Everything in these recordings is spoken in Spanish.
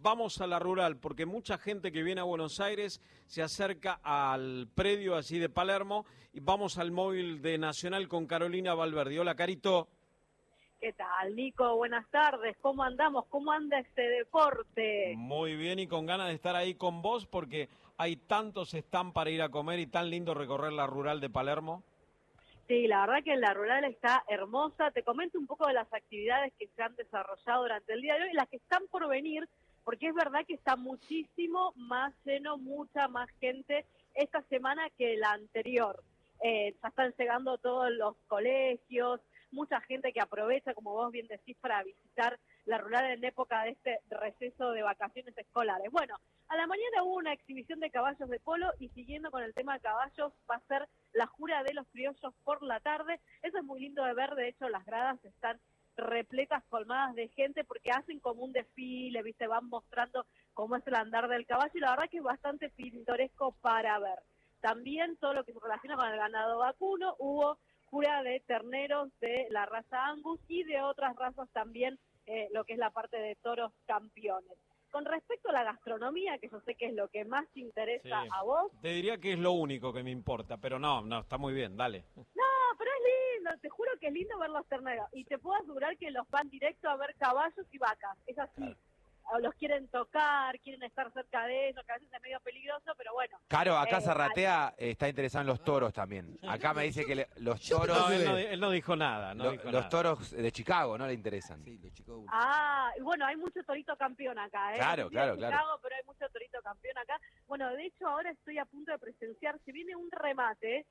vamos a la rural, porque mucha gente que viene a Buenos Aires se acerca al predio allí de Palermo y vamos al móvil de Nacional con Carolina Valverde. Hola, Carito. ¿Qué tal, Nico? Buenas tardes. ¿Cómo andamos? ¿Cómo anda este deporte? Muy bien y con ganas de estar ahí con vos porque hay tantos stands para ir a comer y tan lindo recorrer la rural de Palermo. Sí, la verdad que la rural está hermosa. Te comento un poco de las actividades que se han desarrollado durante el día de hoy y las que están por venir, porque es verdad que está muchísimo más lleno, mucha más gente esta semana que la anterior. Ya están llegando todos los colegios, mucha gente que aprovecha, como vos bien decís, para visitar la rural en época de este receso de vacaciones escolares. Bueno, a la mañana hubo una exhibición de caballos de polo y siguiendo con el tema de caballos va a ser la jura de los criollos por la tarde. Eso es muy lindo de ver, de hecho las gradas están repletas, colmadas de gente porque hacen como un desfile, ¿viste? Van mostrando cómo es el andar del caballo y la verdad que es bastante pintoresco para ver. También todo lo que se relaciona con el ganado vacuno, hubo jura de terneros de la raza Angus y de otras razas también, lo que es la parte de toros campeones. Con respecto a la gastronomía, que yo sé que es lo que más te interesa a vos. Te diría que es lo único que me importa, pero no, está muy bien, dale. No, pero es lindo, te juro que es lindo ver los terneros. Y te puedo asegurar que los van directo a ver caballos y vacas, es así. Claro. O los quieren tocar, quieren estar cerca de ellos, que a veces es medio peligroso, pero bueno. Claro, acá Zarratea está interesado en los toros también. Acá me dice que los toros... No, él no dijo nada. Los toros de Chicago no le interesan. Sí, de Chicago. Ah, y bueno, hay mucho torito campeón acá, ¿eh? Claro, claro. Pero hay mucho torito campeón acá. Bueno, de hecho ahora estoy a punto de presenciar, si viene un remate...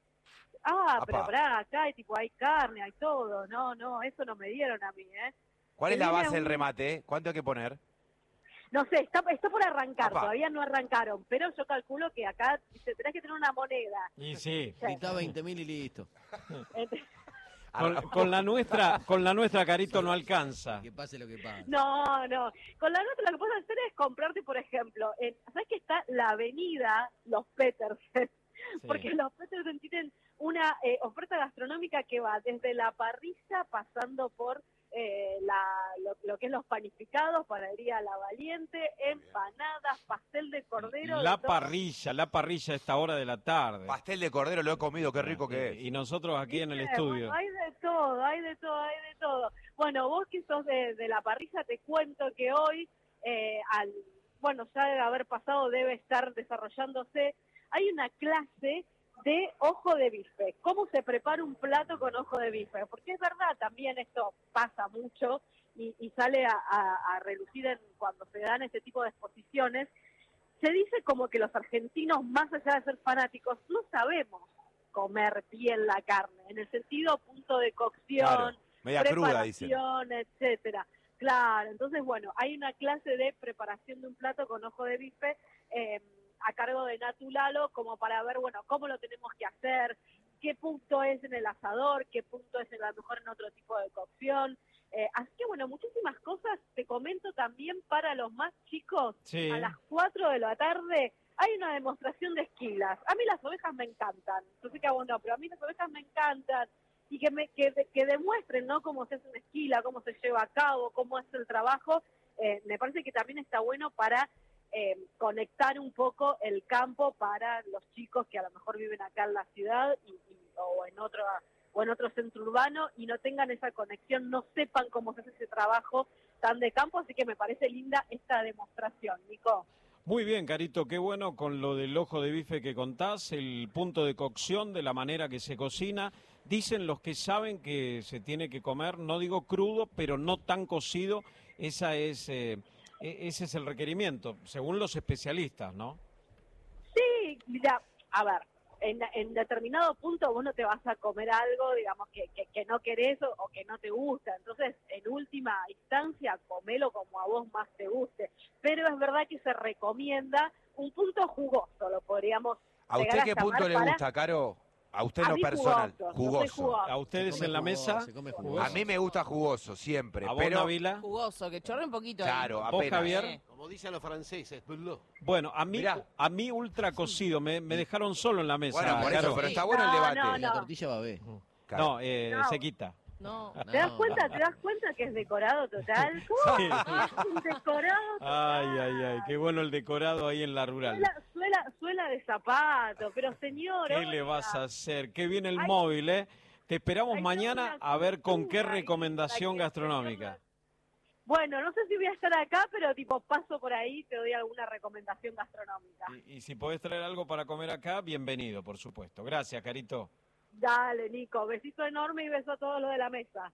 pero pará, acá hay carne, hay todo. No, eso no me dieron a mí, ¿eh? ¿Cuál es la base del remate? ¿Cuánto hay que poner? No sé, está por arrancar, todavía no arrancaron, pero yo calculo que acá tenés que tener una moneda. Y sí. Está 20.000 y listo. Con la nuestra, Carito, no alcanza. Que pase lo que pase. No, con la nuestra lo que puedes hacer es comprarte, por ejemplo, ¿sabes que está la avenida Los Petersen? Sí. Porque los Petersen tienen una oferta gastronómica que va desde la parrilla pasando por lo que es los panificados, panadería La Valiente, empanadas, pastel de cordero. La parrilla a esta hora de la tarde. Pastel de cordero lo he comido, qué rico que es. Y nosotros aquí en el estudio. Bueno, hay de todo. Bueno, vos que sos de la parrilla, te cuento que hoy, ya de haber pasado, debe estar desarrollándose, hay una clase de ojo de bife, cómo se prepara un plato con ojo de bife, porque es verdad, también esto pasa mucho y sale a relucir cuando se dan este tipo de exposiciones. Se dice como que los argentinos, más allá de ser fanáticos, no sabemos comer bien la carne, en el sentido punto de cocción, claro, media cruda, dicen, etcétera. Claro, entonces bueno, hay una clase de preparación de un plato con ojo de bife, a cargo de Natu Lalo, como para ver, bueno, cómo lo tenemos que hacer, qué punto es en el asador, qué punto es a lo mejor en otro tipo de cocción. Así que, bueno, muchísimas cosas. Te comento también para los más chicos, sí. A las 4 de la tarde hay una demostración de esquilas. A mí las ovejas me encantan, yo sé que a vos no, pero a mí las ovejas me encantan. Y que demuestren, ¿no?, cómo se hace una esquila, cómo se lleva a cabo, cómo es el trabajo. Me parece que también está bueno para conectar un poco el campo para los chicos que a lo mejor viven acá en la ciudad o en otro centro urbano y no tengan esa conexión, no sepan cómo se hace ese trabajo tan de campo, así que me parece linda esta demostración, Nico. Muy bien, Carito, qué bueno con lo del ojo de bife que contás, el punto de cocción, de la manera que se cocina. Dicen los que saben que se tiene que comer, no digo crudo, pero no tan cocido. Ese es el requerimiento, según los especialistas, ¿no? Sí, mira, a ver, en determinado punto vos no te vas a comer algo, digamos, que no querés o que no te gusta. Entonces, en última instancia, comelo como a vos más te guste. Pero es verdad que se recomienda un punto jugoso, lo podríamos ¿A usted qué punto le gusta, Caro? A usted en lo personal, jugoso. ¿A ustedes en la mesa? A mí me gusta jugoso, siempre. ¿A vos, pero Nabila? Jugoso, que chorre un poquito. Claro, ¿A vos, Javier? Como dicen los franceses. Bueno, a mí ultra cocido, me dejaron solo en la mesa. Bueno, por eso, pero está bueno el debate. La tortilla va a ver. No, se quita. No. ¿Te das cuenta? ¿Te das cuenta que es decorado total? ¿Cómo? Sí. Es un decorado total. Ay, qué bueno el decorado ahí en la rural. Suela de zapato, pero señor, ¿Qué le vas a hacer? Qué viene el Ay, móvil, ¿eh? Te esperamos hay mañana toda una a ver con qué cultura ahí recomendación para que el gastronómica. señor- Bueno, no sé si voy a estar acá, pero tipo paso por ahí, te doy alguna recomendación gastronómica. Y si podés traer algo para comer acá, bienvenido, por supuesto. Gracias, Carito. Dale, Nico, besito enorme y beso a todos los de la mesa.